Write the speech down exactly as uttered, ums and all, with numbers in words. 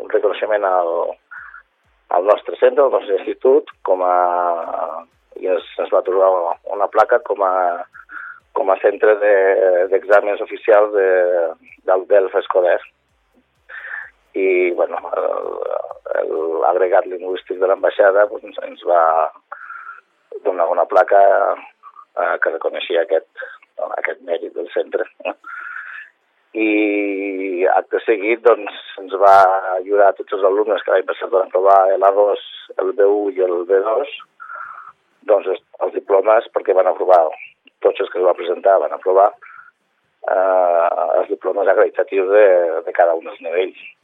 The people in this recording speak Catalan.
reconeixement al, al nostre centre, al nostre institut, com a, i es, es va trobar una placa com a, com a centre d'exàmens de, oficials de, del Delf Escolar. I, bueno, l'agregat lingüístic de l'ambaixada pues, ens, ens va donar una placa eh, que reconeixia aquest, aquest mèrit del centre. I acte seguit doncs, ens va ajudar a tots els alumnes que l'any passat van aprovar l'A dos, el B u i el B dos, doncs els diplomes, perquè van aprovar, tots els que es van presentar van aprovar eh, els diplomes acreditatius de, de cada un dels nivells.